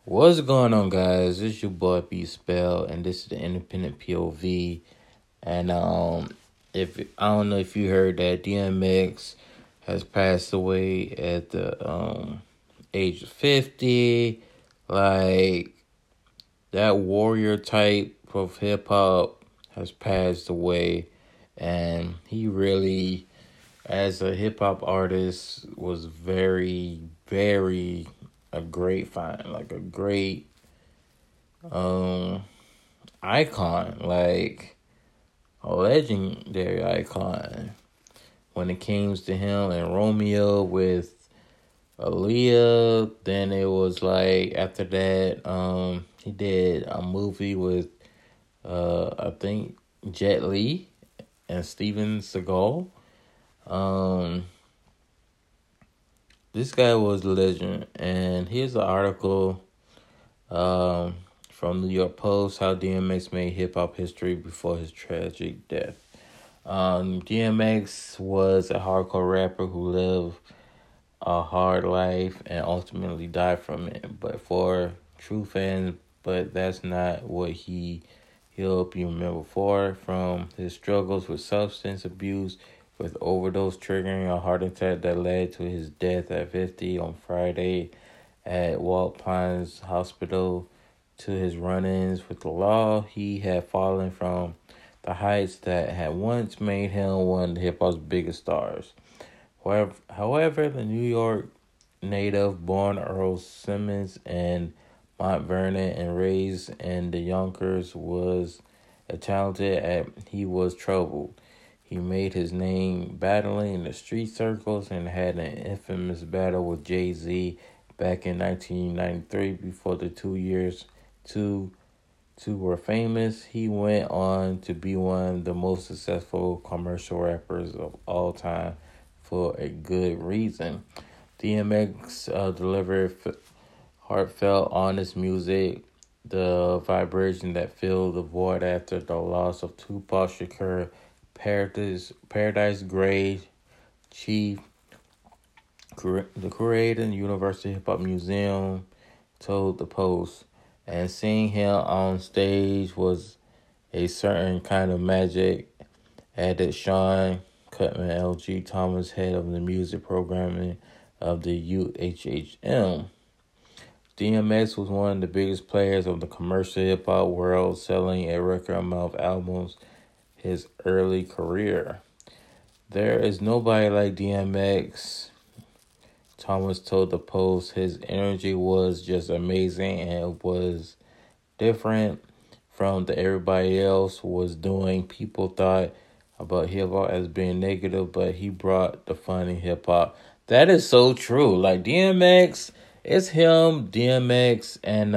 What's going on, guys? This is your boy B Spell, and this is the Independent POV. And if I don't know if you heard that DMX has passed away at the age of 50. Like that warrior type of hip hop has passed away, and he really, as a hip hop artist, was very, very a great find, like a great um icon, like a legendary icon when it came to him and Romeo with Aaliyah. Then it was like after that, he did a movie with I think Jet Li and Steven Seagal. Um this guy was a legend, and here's an article um from New York Post, how DMX made hip hop history before his tragic death. DMX was a hardcore rapper who lived a hard life and ultimately died from it. But for true fans, but that's not what he'll be remembered for. From his struggles with substance abuse, with overdose triggering a heart attack that led to his death at 50 on Friday at Walt Pines Hospital, to his run-ins with the law, he had fallen from the heights that had once made him one of hip hop's biggest stars. However, the New York native, born Earl Simmons in Mount Vernon and raised in the Yonkers, was a talented at he was troubled. He made his name battling in the street circles and had an infamous battle with Jay-Z back in 1993. Before the 2 years two were famous, he went on to be one of the most successful commercial rappers of all time for a good reason. DMX delivered heartfelt, honest music. The vibration that filled the void after the loss of Tupac Shakur, Paradise Gray, Chief, the curator in University Hip Hop Museum, told the Post. And seeing him on stage was a certain kind of magic, added Sean Cutman, LG Thomas, head of the music programming of the UHHM. DMX was one of the biggest players of the commercial hip hop world, selling a record amount of albums his early career. There is nobody like DMX, Thomas told the Post. His energy was just amazing, and it was different from the everybody else was doing. People thought about hip hop as being negative, but he brought the fun in hip hop. That is so true. Like DMX, it's him, DMX, and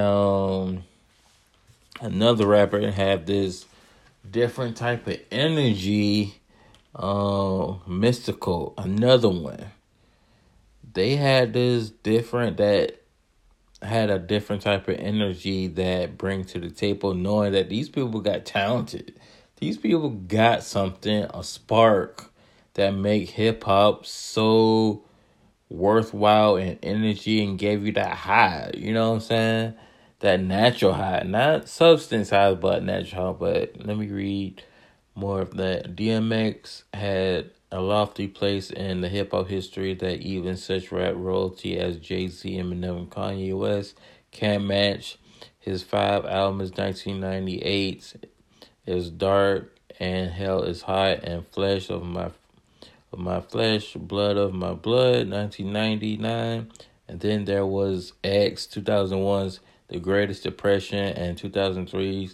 another rapper have this different type of energy. Mystical, another one. They had this different that had a different type of energy that bring to the table, knowing that these people got talented. These people got something, a spark that make hip hop so worthwhile in energy and gave you that high. You know what I'm saying? That natural high, not substance high, but natural high. But let me read more of that. DMX had a lofty place in the hip hop history that even such rap royalty as Jay-Z, Eminem, and Kanye West can't match. His 5 albums, 1998 is Dark and Hell is Hot, and Flesh of My Flesh, Blood of My Blood, 1999. And then there was X, 2001's The Greatest Depression, and 2003's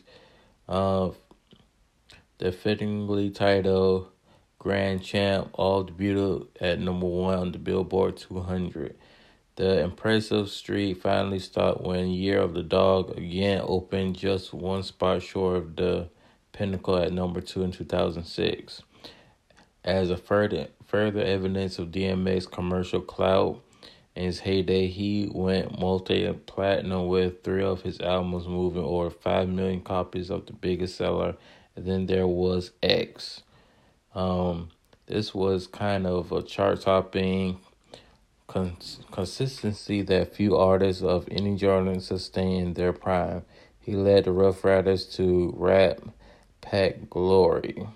the fittingly titled Grand Champ, all debuted at number 1 on the Billboard 200. The impressive streak finally stopped when Year of the Dog again opened just one spot short of the pinnacle at number 2 in 2006. As a further evidence of DMX commercial clout, in his heyday, he went multi-platinum with 3 of his albums moving over 5 million copies of the biggest seller. And then there was X. This was kind of a chart-topping consistency that few artists of any genre sustain their prime. He led the Rough Riders to Rap Pack glory.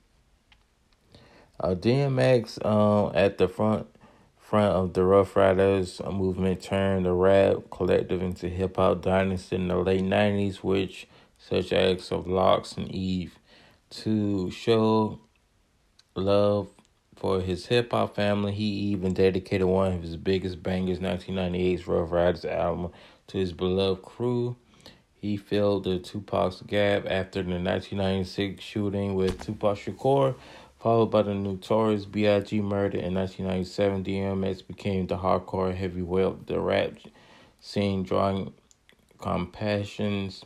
DMX at the front of the Rough Riders movement turned the rap collective into hip hop dynasty in the late 90s, which such acts of Locks and Eve to show love for his hip hop family. He even dedicated one of his biggest bangers, 1998's Rough Riders album, to his beloved crew. He filled the Tupac's gap after the 1996 shooting with Tupac Shakur, followed by the Notorious B.I.G. murder in 1997. DMX became the hardcore heavyweight of the rap scene, drawing comparisons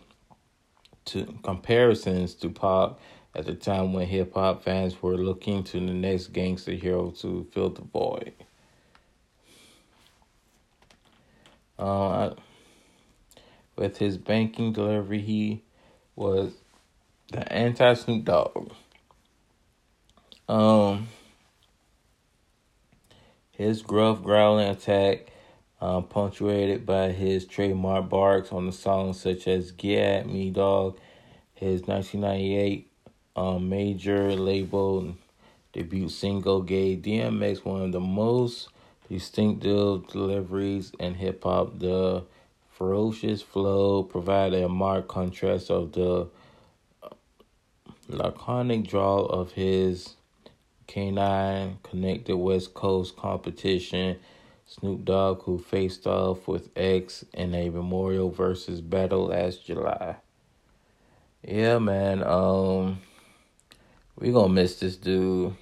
to Pac at the time when hip hop fans were looking to the next gangster hero to fill the void. With his banking delivery, he was the anti-Snoop Dogg. His gruff, growling attack, punctuated by his trademark barks on the songs such as "Get at Me, Dog," his 1998 major label debut single, gave DMX one of the most distinctive deliveries in hip hop. The ferocious flow provided a marked contrast of the laconic drawl of his canine connected West Coast competition, Snoop Dogg, who faced off with X in a Memorial versus battle last July. Yeah, man. We gonna miss this dude.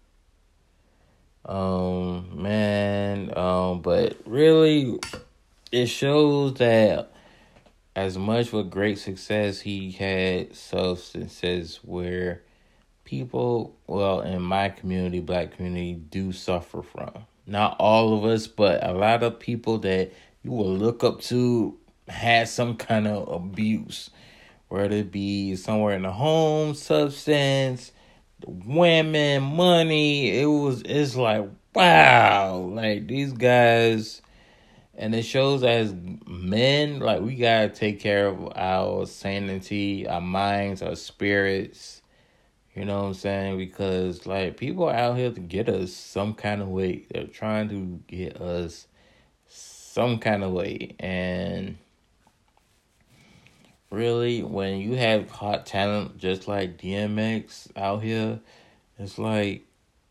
But really, it shows that as much with great success, he had substances where people, well, in my community, black community, do suffer from. Not all of us, but a lot of people that you will look up to had some kind of abuse, whether it be somewhere in the home, substance, women, money. It's like, wow, like these guys. And it shows as men, like, we gotta take care of our sanity, our minds, our spirits. You know what I'm saying? Because, like, people are out here to get us some kind of way. They're trying to get us some kind of way. And really, when you have hot talent just like DMX out here, it's like,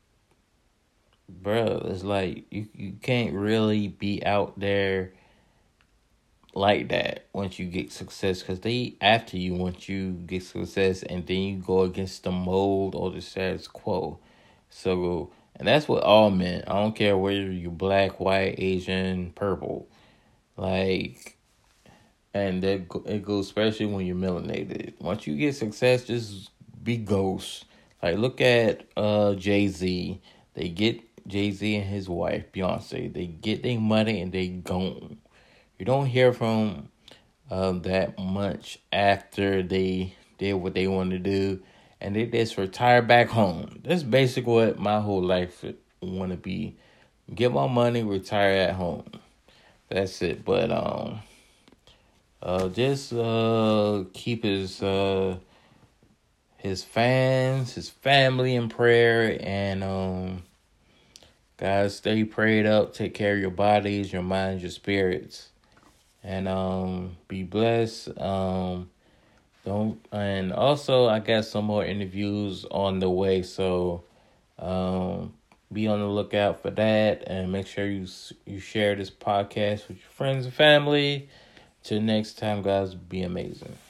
bro, it's like you can't really be out there like that once you get success, because they after you once you get success, and then you go against the mold or the status quo. So, and that's what all men, I don't care whether you're black, white, Asian, purple, like, and that it goes especially when you're melanated. Once you get success, just be ghost. Like, look at Jay-Z. They get Jay-Z and his wife Beyonce, they get their money and they gone. You don't hear from that much after they did what they want to do, and they just retire back home. That's basically what my whole life want to be. Get my money, retire at home. That's it. But just keep his fans, his family in prayer, and guys, stay prayed up. Take care of your bodies, your minds, your spirits. And be blessed. And also I got some more interviews on the way, so be on the lookout for that, and make sure you share this podcast with your friends and family. Till next time, guys, be amazing.